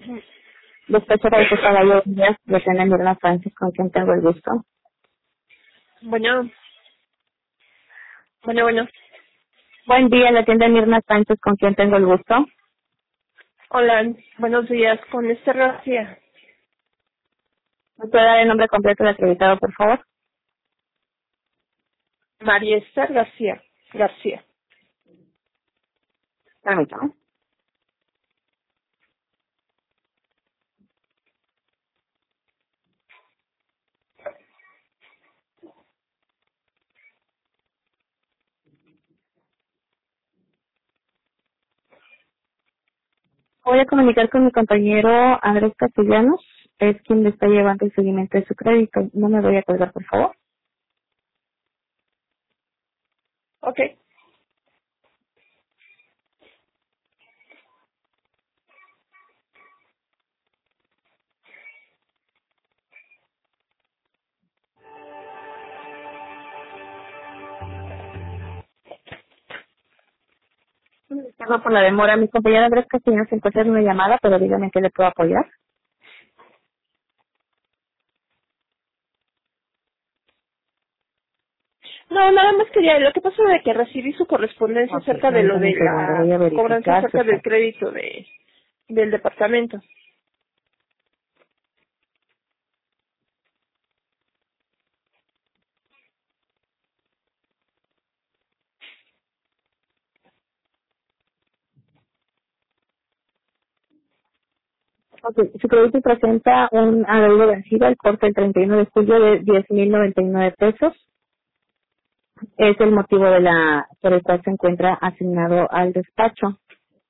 Despacho de Caballo Díaz, de Sena Mirna Sánchez, con quien tengo el gusto. Bueno, bueno. Buen día, la tienda Mirna Sánchez, con quien tengo el gusto. Hola, buenos días. Con Esther García. ¿Me puede dar el nombre completo del acreditado, por favor? María Esther García. García. Permítame. Voy a comunicar con mi compañero Andrés Castellanos, es quien le está llevando el seguimiento de su crédito. No me voy a colgar, por favor. Ok. Disculpa por la demora. Mi compañero Andrés Castellanos se encuentra en una llamada, pero dígame en qué le puedo apoyar. No, nada más quería, lo que pasa es que recibí su correspondencia Ok, acerca de lo permítame de un segundo. Voy la a cobranza verificar su acerca del estatus. crédito del departamento. Ok, su crédito presenta un adeudo vencido al corte el 31 de julio de 10,099 pesos. Es el motivo por el cual se encuentra asignado al despacho.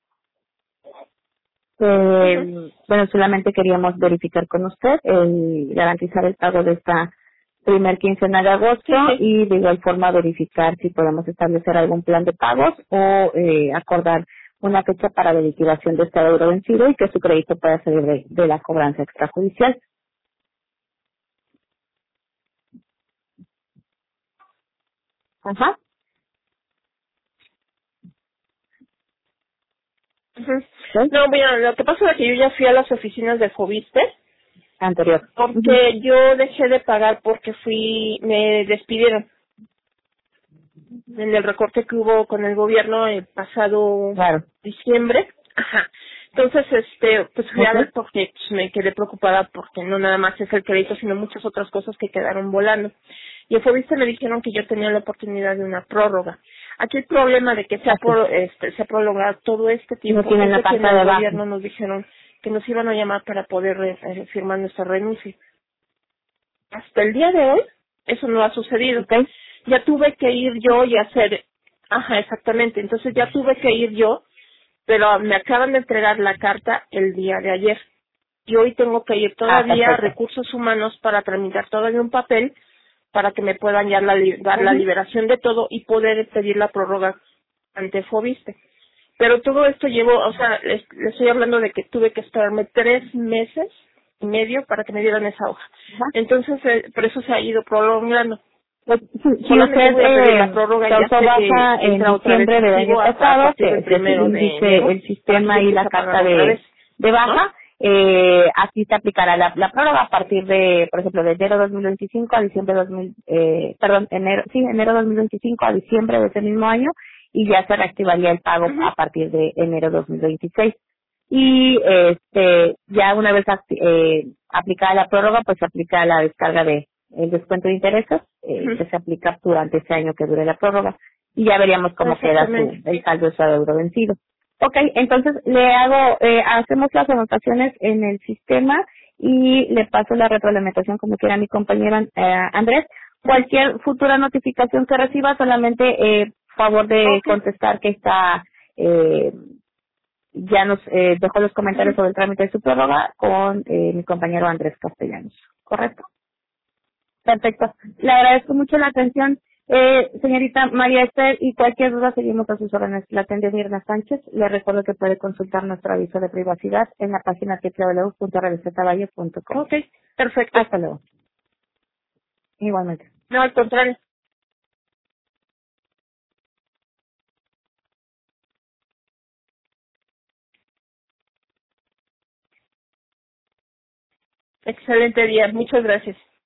Ujú. Bueno, solamente queríamos verificar con usted, garantizar el pago de esta primer quincena de agosto Sí. y de igual forma verificar si podemos establecer algún plan de pagos o acordar una fecha para la liquidación de este adeudo vencido y que su crédito pueda salir de la cobranza extrajudicial. Ajá. Ujú. ¿Sí? No, mira, lo que pasa es que yo ya fui a las oficinas de Fobiste Anterior. Ujú. porque yo dejé de pagar porque me despidieron en el recorte que hubo con el gobierno el pasado Claro. diciembre. Ajá. Entonces, pues fui a Ok. ver porque pues, me quedé preocupada porque no nada más es el crédito, sino muchas otras cosas que quedaron volando. Y en Fobiste me dijeron que yo tenía la oportunidad de una prórroga. Aquí el problema de que Ok. se ha prolongado todo este No tiempo tienen es la de que en carta el de baja. gobierno nos dijeron que nos iban a llamar para poder firmar nuestra renuncia. Hasta el día de hoy eso no ha sucedido. Ok. Ya tuve que ir yo y hacer, ajá, exactamente, entonces ya tuve que ir yo, pero me acaban de entregar la carta el día de ayer. Y hoy tengo que ir Ah, todavía a perfecto. recursos humanos para tramitar todavía un papel para que me puedan ya dar la Ujú. liberación de todo y poder pedir la prórroga ante Fobiste. Pero todo esto llevó, o sea, le estoy hablando de que tuve que esperarme 3 meses y medio para que me dieran esa hoja. Ajá. Entonces, por eso se ha ido prolongando. Pues, si Solamente usted voy a pedir la prórroga y ya causó sé que baja en entra otra vez diciembre del año activo a pasado, partir que del según primero de indique enero el para que sistema yo y la empiece a pagar carta otra vez, de ¿no? baja, aquí se aplicará la prórroga a partir de, por ejemplo, de enero 2025 a diciembre enero 2025 a diciembre de ese mismo año y ya se reactivaría el pago Ujú. a partir de enero 2026. Y ya una vez aplicada la prórroga, pues se aplica la descarga de el descuento de intereses Ujú. que se aplica durante ese año que dure la prórroga y ya veríamos cómo queda Exactamente. el saldo de su adeudo vencido. Ok, entonces hacemos las anotaciones en el sistema y le paso la retroalimentación como quiera a mi compañero Andrés. Ujú. Cualquier futura notificación que reciba, solamente favor de Ok. contestar que está ya nos dejó los comentarios Ujú. sobre el trámite de su prórroga con mi compañero Andrés Castellanos. ¿Correcto? Perfecto. Le agradezco mucho la atención, señorita María Esther, y cualquier duda seguimos a sus órdenes. La atende Mirna Sánchez. Le recuerdo que puede consultar nuestro aviso de privacidad en la página www.revistavalle.com. Ok. Perfecto. Hasta luego. Igualmente. No, al contrario. Excelente día. Muchas gracias.